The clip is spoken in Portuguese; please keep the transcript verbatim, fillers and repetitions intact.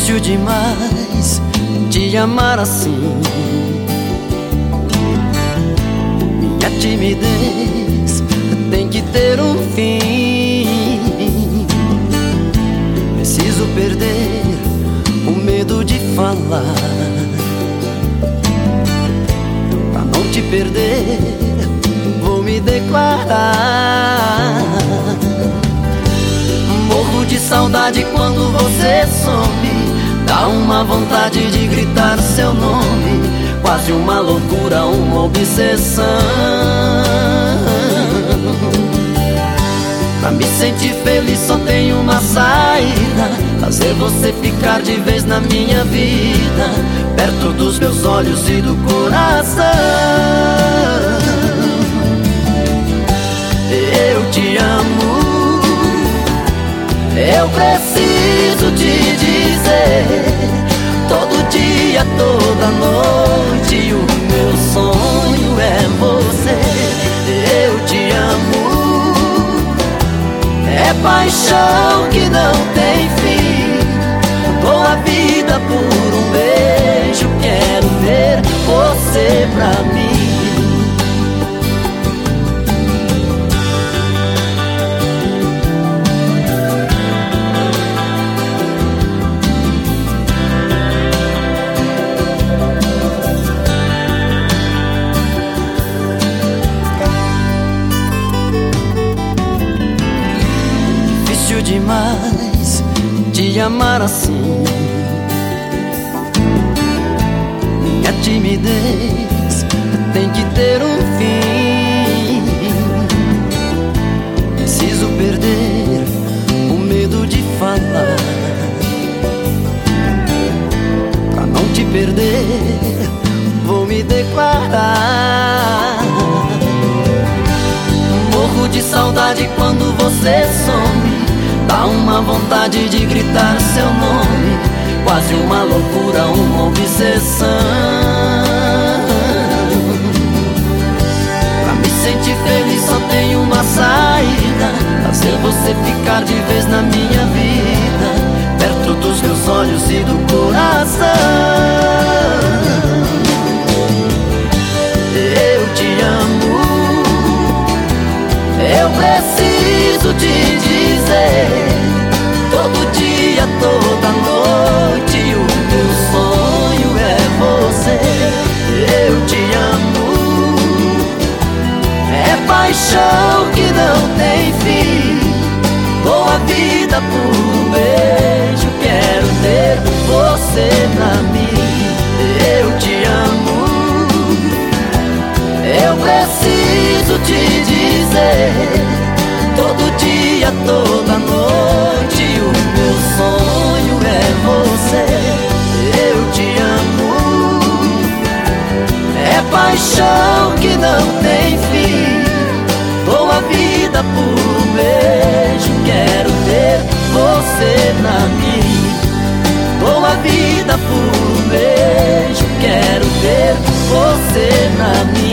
Difícil demais te amar assim. Minha timidez tem que ter um fim. Preciso perder o medo de falar. Pra não te perder, vou me declarar. Morro de saudade quando você some. Dá uma vontade de gritar seu nome. Quase uma loucura, uma obsessão. Pra me sentir feliz só tem uma saída: fazer você ficar de vez na minha vida, perto dos meus olhos e do coração. Eu te amo, eu preciso te dizer, todo dia, toda noite, o meu sonho é você. Eu te amo, é paixão que não tem fim. Dou a vida por um beijo, quero ter você pra mim. Demais te amar assim. Minha timidez tem que ter um fim. Preciso perder o medo de falar. Pra não te perder, vou me declarar. Morro de saudade quando você some. Dá uma vontade de gritar seu nome. Quase uma loucura, uma obsessão. Pra me sentir feliz só tem uma saída: fazer você ficar de vez na minha vida, perto dos meus olhos e do coração. Eu te amo, eu preciso te dizer, todo dia, toda noite, o meu sonho é você. Eu te amo, é paixão que não tem fim. Dou a vida por um beijo, quero ter você pra mim. Eu te amo, eu preciso te dizer, todo dia, toda noite, o meu sonho é você. Eu te amo, é paixão que não tem fim. Dou a vida por um beijo, quero ter você pra mim. Dou a vida por um beijo, quero ter você pra mim.